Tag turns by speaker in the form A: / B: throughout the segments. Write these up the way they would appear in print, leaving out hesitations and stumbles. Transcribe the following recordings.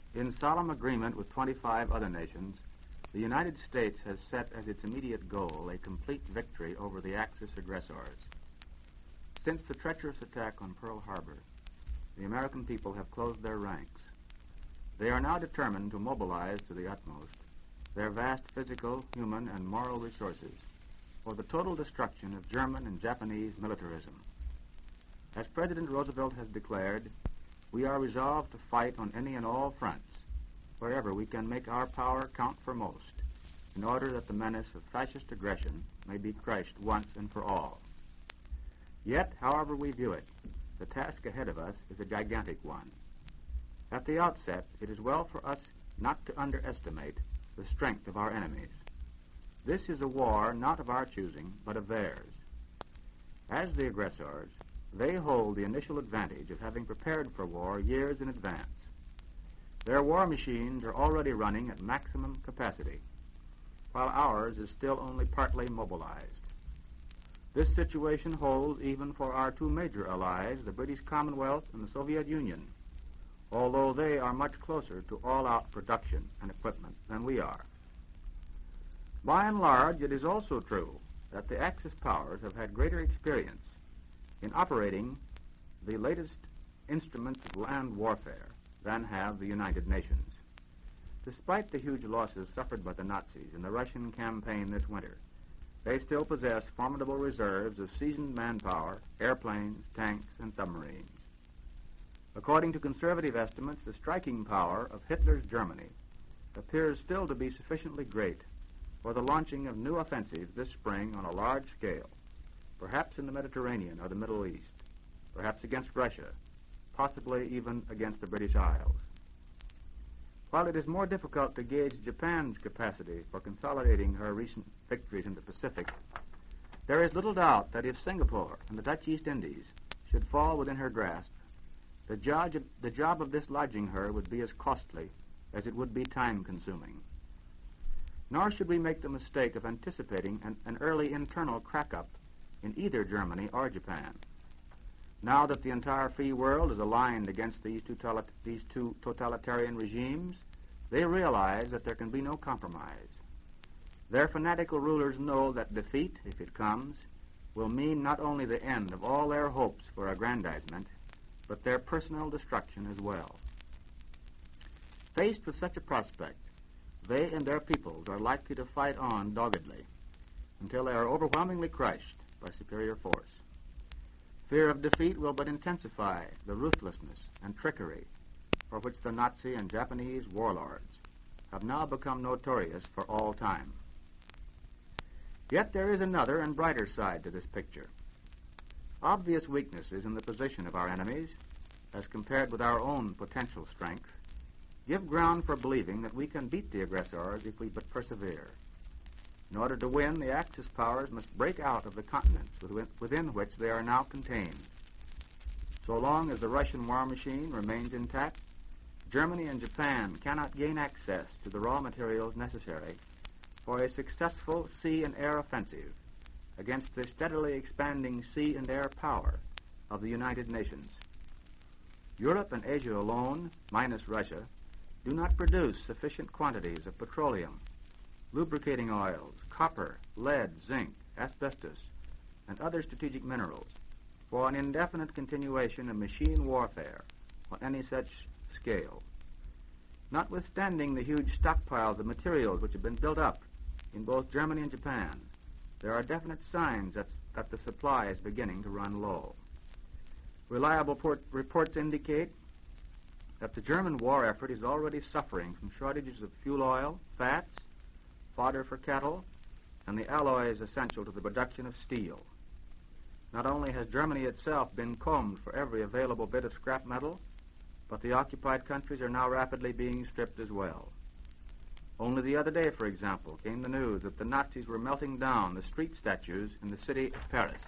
A: In solemn agreement with 25 other nations, the United States has set as its immediate goal a complete victory over the Axis aggressors. Since the treacherous attack on Pearl Harbor, the American people have closed their ranks. They are now determined to mobilize to the utmost their vast physical, human, and moral resources for the total destruction of German and Japanese militarism. As President Roosevelt has declared, we are resolved to fight on any and all fronts, wherever we can make our power count for most, in order that the menace of fascist aggression may be crushed once and for all. Yet, however we view it, the task ahead of us is a gigantic one. At the outset, it is well for us not to underestimate the strength of our enemies. This is a war not of our choosing, but of theirs. As the aggressors, they hold the initial advantage of having prepared for war years in advance. Their war machines are already running at maximum capacity, while ours is still only partly mobilized. This situation holds even for our two major allies, the British Commonwealth and the Soviet Union, although they are much closer to all-out production and equipment than we are. By and large, it is also true that the Axis powers have had greater experience in operating the latest instruments of land warfare than have the United Nations. Despite the huge losses suffered by the Nazis in the Russian campaign this winter, they still possess formidable reserves of seasoned manpower, airplanes, tanks, and submarines. According to conservative estimates, the striking power of Hitler's Germany appears still to be sufficiently great for the launching of new offensives this spring on a large scale, perhaps in the Mediterranean or the Middle East, perhaps against Russia, possibly even against the British Isles. While it is more difficult to gauge Japan's capacity for consolidating her recent victories in the Pacific, there is little doubt that if Singapore and the Dutch East Indies should fall within her grasp, the job of dislodging her would be as costly as it would be time-consuming. Nor should we make the mistake of anticipating an early internal crack-up in either Germany or Japan. Now that the entire free world is aligned against these two totalitarian regimes, they realize that there can be no compromise. Their fanatical rulers know that defeat, if it comes, will mean not only the end of all their hopes for aggrandizement, but their personal destruction as well. Faced with such a prospect, they and their peoples are likely to fight on doggedly until they are overwhelmingly crushed by superior force. Fear of defeat will but intensify the ruthlessness and trickery for which the Nazi and Japanese warlords have now become notorious for all time. Yet there is another and brighter side to this picture. Obvious weaknesses in the position of our enemies, as compared with our own potential strength, give ground for believing that we can beat the aggressors if we but persevere. In order to win, the Axis powers must break out of the continents within which they are now contained. So long as the Russian war machine remains intact, Germany and Japan cannot gain access to the raw materials necessary for a successful sea and air offensive against the steadily expanding sea and air power of the United Nations. Europe and Asia alone, minus Russia, do not produce sufficient quantities of petroleum, lubricating oils, copper, lead, zinc, asbestos, and other strategic minerals for an indefinite continuation of machine warfare on any such scale. Notwithstanding the huge stockpiles of materials which have been built up in both Germany and Japan, there are definite signs that the supply is beginning to run low. Reliable reports indicate that the German war effort is already suffering from shortages of fuel oil, fats, fodder for cattle, and the alloys essential to the production of steel. Not only has Germany itself been combed for every available bit of scrap metal, but the occupied countries are now rapidly being stripped as well. Only the other day, for example, came the news that the Nazis were melting down the street statues in the city of Paris.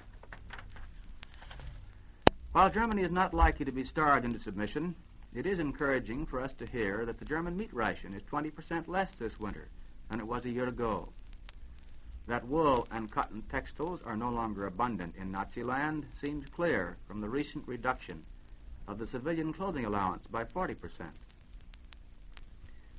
A: While Germany is not likely to be starved into submission, it is encouraging for us to hear that the German meat ration is 20% less this winter than it was a year ago. That wool and cotton textiles are no longer abundant in Nazi land seems clear from the recent reduction of the civilian clothing allowance by 40%.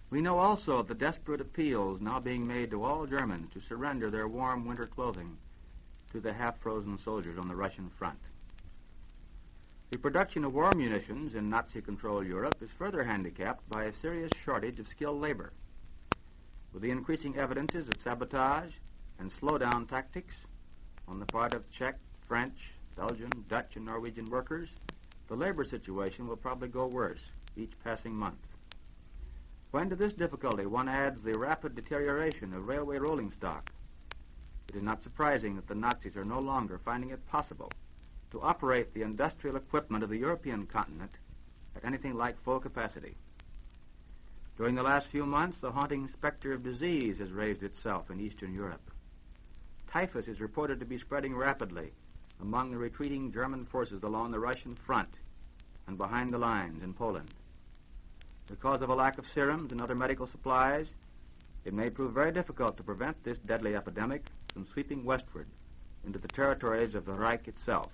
A: We know also of the desperate appeals now being made to all Germans to surrender their warm winter clothing to the half-frozen soldiers on the Russian front. The production of war munitions in Nazi-controlled Europe is further handicapped by a serious shortage of skilled labor. With the increasing evidences of sabotage and slow-down tactics on the part of Czech, French, Belgian, Dutch, and Norwegian workers, the labor situation will probably go worse each passing month. When to this difficulty one adds the rapid deterioration of railway rolling stock, it is not surprising that the Nazis are no longer finding it possible to operate the industrial equipment of the European continent at anything like full capacity. During the last few months, the haunting specter of disease has raised itself in Eastern Europe. Typhus is reported to be spreading rapidly among the retreating German forces along the Russian front and behind the lines in Poland. Because of a lack of serums and other medical supplies, it may prove very difficult to prevent this deadly epidemic from sweeping westward into the territories of the Reich itself.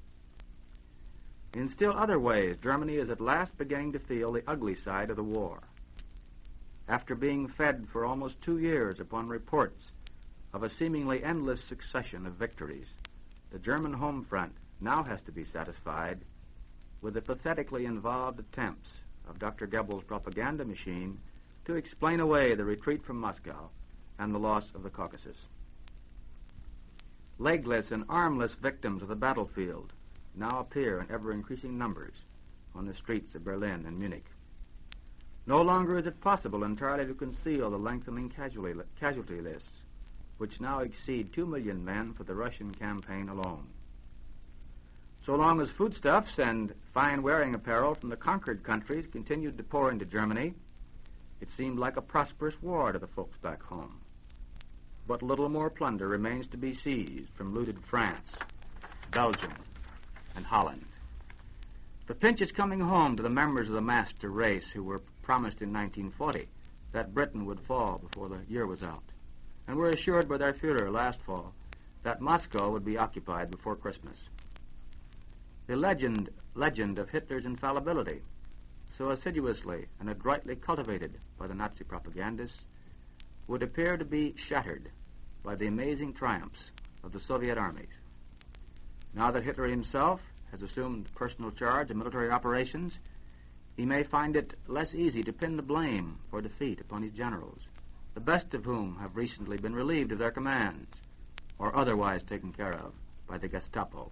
A: In still other ways, Germany is at last beginning to feel the ugly side of the war. After being fed for almost 2 years upon reports of a seemingly endless succession of victories, the German home front now has to be satisfied with the pathetically involved attempts of Dr. Goebbels' propaganda machine to explain away the retreat from Moscow and the loss of the Caucasus. Legless and armless victims of the battlefield now appear in ever-increasing numbers on the streets of Berlin and Munich. No longer is it possible entirely to conceal the lengthening casualty lists, which now exceed 2 million men for the Russian campaign alone. So long as foodstuffs and fine wearing apparel from the conquered countries continued to pour into Germany, it seemed like a prosperous war to the folks back home. But little more plunder remains to be seized from looted France, Belgium, and Holland. The pinch is coming home to the members of the master race who were promised in 1940 that Britain would fall before the year was out, and were assured by their Führer last fall that Moscow would be occupied before Christmas. The legend of Hitler's infallibility, so assiduously and adroitly cultivated by the Nazi propagandists, would appear to be shattered by the amazing triumphs of the Soviet armies. Now that Hitler himself has assumed personal charge of military operations, he may find it less easy to pin the blame for defeat upon his generals, the best of whom have recently been relieved of their commands or otherwise taken care of by the Gestapo.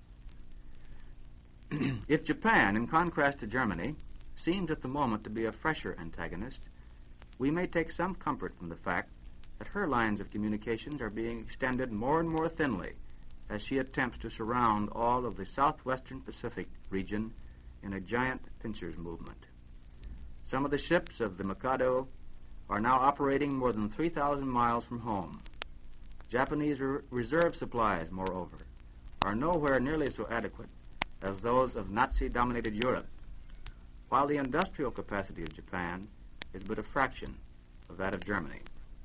A: If Japan, in contrast to Germany, seems at the moment to be a fresher antagonist, we may take some comfort from the fact that her lines of communications are being extended more and more thinly as she attempts to surround all of the southwestern Pacific region in a giant pincers movement. Some of the ships of the Mikado are now operating more than 3,000 miles from home. Japanese reserve supplies, moreover, are nowhere nearly so adequate as those of Nazi-dominated Europe, while the industrial capacity of Japan is but a fraction of that of Germany.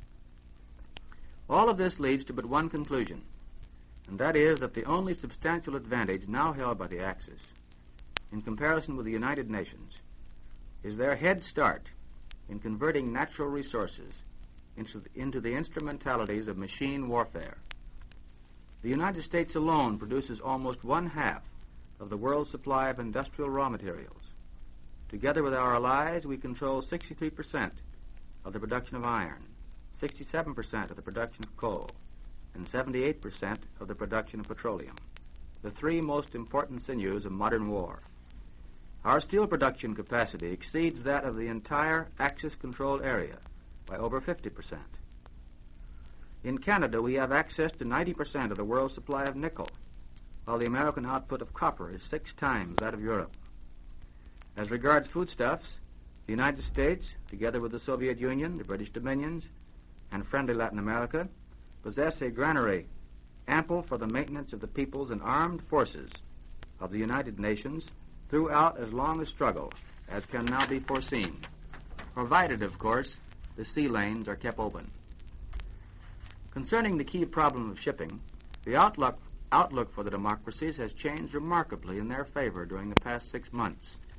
A: All of this leads to but one conclusion, and that is that the only substantial advantage now held by the Axis, in comparison with the United Nations, is their head start in converting natural resources into the instrumentalities of machine warfare. The United States alone produces almost 1/2 of the world's supply of industrial raw materials. Together with our allies, we control 63% of the production of iron, 67% of the production of coal, and 78% of the production of petroleum, the 3 most important sinews of modern war. Our steel production capacity exceeds that of the entire Axis-controlled area by over 50%. In Canada, we have access to 90% of the world's supply of nickel, while the American output of copper is 6 times that of Europe. As regards foodstuffs, the United States, together with the Soviet Union, the British Dominions, and friendly Latin America, possess a granary ample for the maintenance of the peoples and armed forces of the United Nations throughout as long a struggle as can now be foreseen, provided, of course, the sea lanes are kept open. Concerning the key problem of shipping, the outlook for the democracies has changed remarkably in their favor during the past 6 months.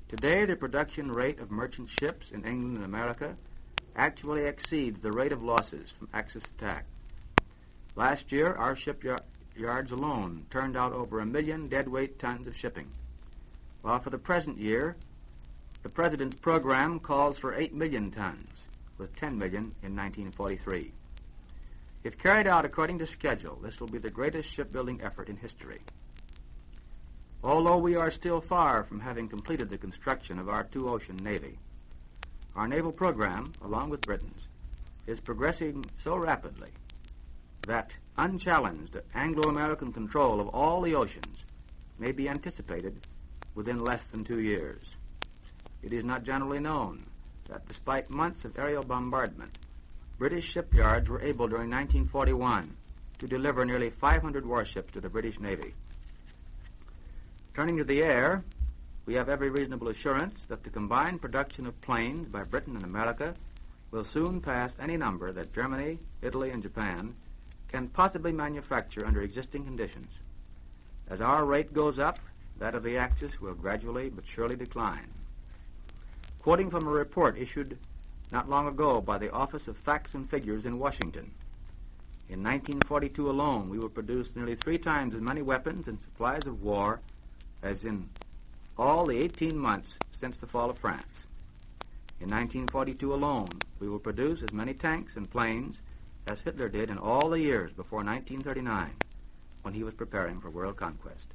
A: Today, the production rate of merchant ships in England and America actually exceeds the rate of losses from Axis attack. Last year, our shipyards alone turned out over 1 million deadweight tons of shipping, while for the present year, the President's program calls for 8 million tons, with 10 million in 1943. If carried out according to schedule, this will be the greatest shipbuilding effort in history. Although we are still far from having completed the construction of our two-ocean navy, our naval program, along with Britain's, is progressing so rapidly that unchallenged Anglo-American control of all the oceans may be anticipated within less than 2 years. It is not generally known that despite months of aerial bombardment, British shipyards were able during 1941 to deliver nearly 500 warships to the British Navy. Turning to the air, we have every reasonable assurance that the combined production of planes by Britain and America will soon pass any number that Germany, Italy, and Japan can possibly manufacture under existing conditions. As our rate goes up, that of the Axis will gradually but surely decline. Quoting from a report issued not long ago by the Office of Facts and Figures in Washington, in 1942 alone, we will produce nearly 3 times as many weapons and supplies of war as in all the 18 months since the fall of France. In 1942 alone, we will produce as many tanks and planes as Hitler did in all the years before 1939, when he was preparing for world conquest.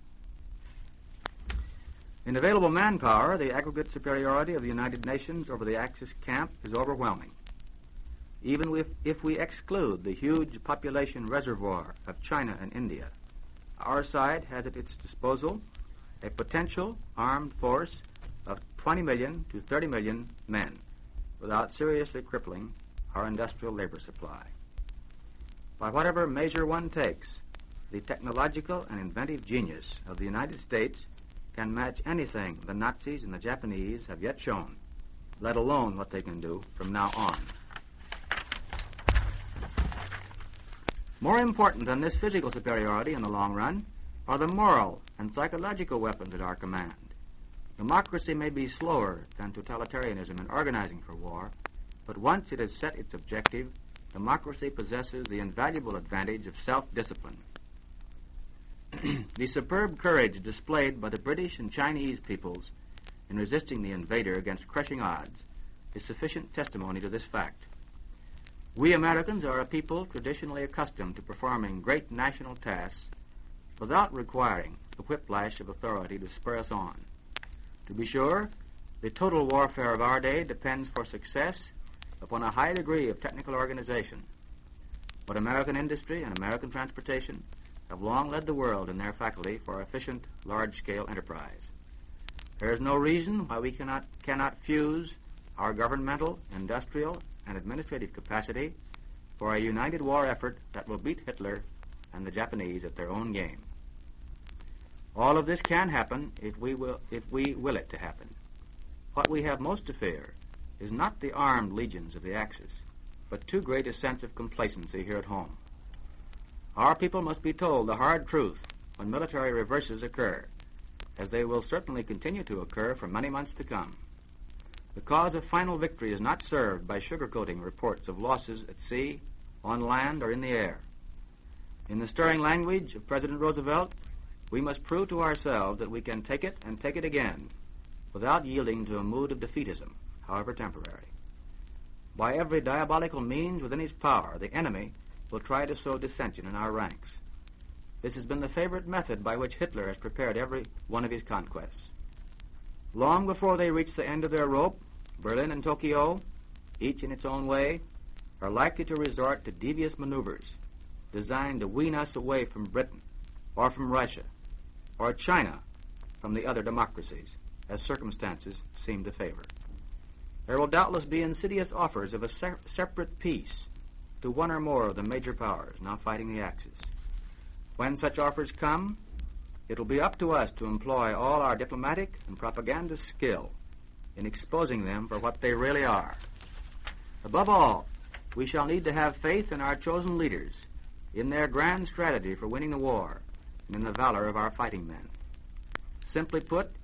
A: In available manpower, the aggregate superiority of the United Nations over the Axis camp is overwhelming. Even if we exclude the huge population reservoir of China and India, our side has at its disposal a potential armed force of 20 million to 30 million men without seriously crippling our industrial labor supply. By whatever measure one takes, the technological and inventive genius of the United States can match anything the Nazis and the Japanese have yet shown, let alone what they can do from now on. More important than this physical superiority in the long run are the moral and psychological weapons at our command. Democracy may be slower than totalitarianism in organizing for war, but once it has set its objective, democracy possesses the invaluable advantage of self-discipline. The superb courage displayed by the British and Chinese peoples in resisting the invader against crushing odds is sufficient testimony to this fact. We Americans are a people traditionally accustomed to performing great national tasks without requiring the whiplash of authority to spur us on. To be sure, the total warfare of our day depends for success upon a high degree of technical organization. But American industry and American transportation have long led the world in their faculty for efficient, large-scale enterprise. There is no reason why we cannot fuse our governmental, industrial, and administrative capacity for a united war effort that will beat Hitler and the Japanese at their own game. All of this can happen if we will it to happen. What we have most to fear is not the armed legions of the Axis, but too great a sense of complacency here at home. Our people must be told the hard truth when military reverses occur, as they will certainly continue to occur for many months to come. The cause of final victory is not served by sugarcoating reports of losses at sea, on land, or in the air. In the stirring language of President Roosevelt, we must prove to ourselves that we can take it and take it again without yielding to a mood of defeatism, however temporary. By every diabolical means within his power, the enemy will try to sow dissension in our ranks. This has been the favorite method by which Hitler has prepared every one of his conquests. Long before they reach the end of their rope, Berlin and Tokyo, each in its own way, are likely to resort to devious maneuvers designed to wean us away from Britain or from Russia or China from the other democracies, as circumstances seem to favor. There will doubtless be insidious offers of a separate peace to one or more of the major powers now fighting the Axis. When such offers come, it will be up to us to employ all our diplomatic and propaganda skill in exposing them for what they really are. Above all, we shall need to have faith in our chosen leaders, in their grand strategy for winning the war, and in the valor of our fighting men. Simply put,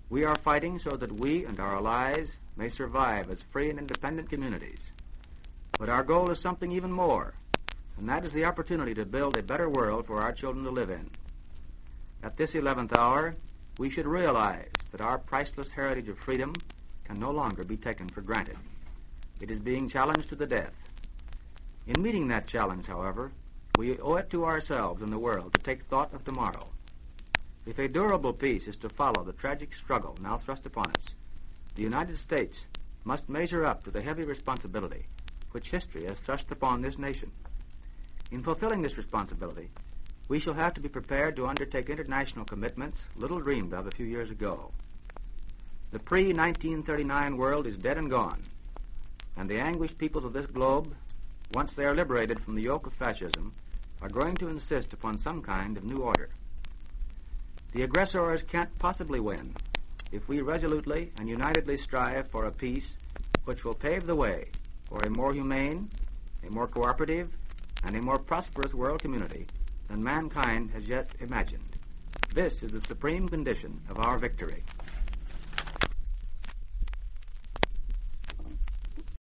A: We are fighting so that we and our allies may survive as free and independent communities. But our goal is something even more, and that is the opportunity to build a better world for our children to live in. At this 11th hour, we should realize that our priceless heritage of freedom can no longer be taken for granted. It is being challenged to the death. In meeting that challenge, however, we owe it to ourselves and the world to take thought of tomorrow. If a durable peace is to follow the tragic struggle now thrust upon us, the United States must measure up to the heavy responsibility which history has thrust upon this nation. In fulfilling this responsibility, we shall have to be prepared to undertake international commitments little dreamed of a few years ago. The pre-1939 world is dead and gone, and the anguished peoples of this globe, once they are liberated from the yoke of fascism, are going to insist upon some kind of new order. The aggressors can't possibly win if we resolutely and unitedly strive for a peace which will pave the way for a more humane, a more cooperative, and a more prosperous world community than mankind has yet imagined. This is the supreme condition of our victory.